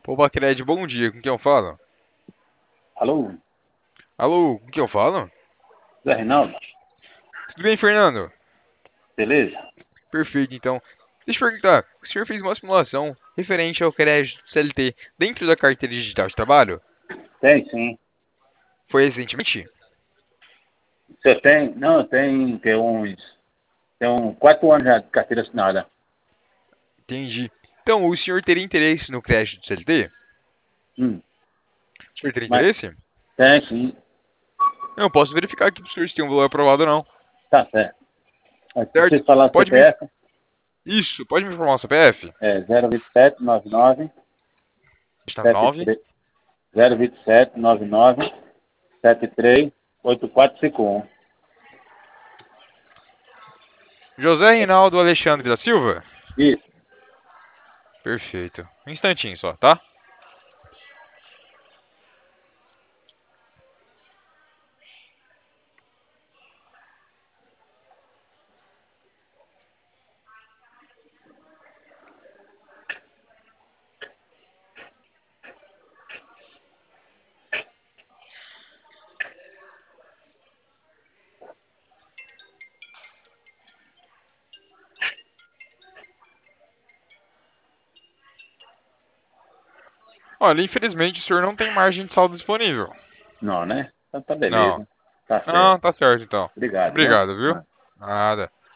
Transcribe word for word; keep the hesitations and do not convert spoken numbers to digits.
Opa, Cred, bom dia, com quem eu falo? Alô, Alô, com quem eu falo? Zé Reinaldo, Tudo bem, Fernando? beleza? Perfeito, então. Deixa eu perguntar, o senhor fez uma simulação referente ao crédito C L T dentro da carteira digital de trabalho? Tem sim. Foi recentemente? Você tem? Não, tem, tem uns. Tem uns quatro anos já de carteira assinada. Entendi. Então, o senhor teria interesse no crédito do C L T? Hum, O senhor teria mas interesse? tem sim, Não, posso verificar aqui para o senhor se tem um valor aprovado ou não. tá certo. Mas Certo? preciso falar o Pode me... C P F, Isso, pode me informar o C P F? é zero vinte e sete nove nove Está sete nove. três zero vinte e sete nove nove sete três oito quatro cinco um. José Reinaldo Alexandre da Silva? Isso. Perfeito. Um instantinho só, tá? Olha, infelizmente o senhor não tem margem de saldo disponível. Não, né? Então tá Não. beleza. Tá Não, certo. tá certo então. Obrigado, viu? Obrigado, viu? Ah. Nada.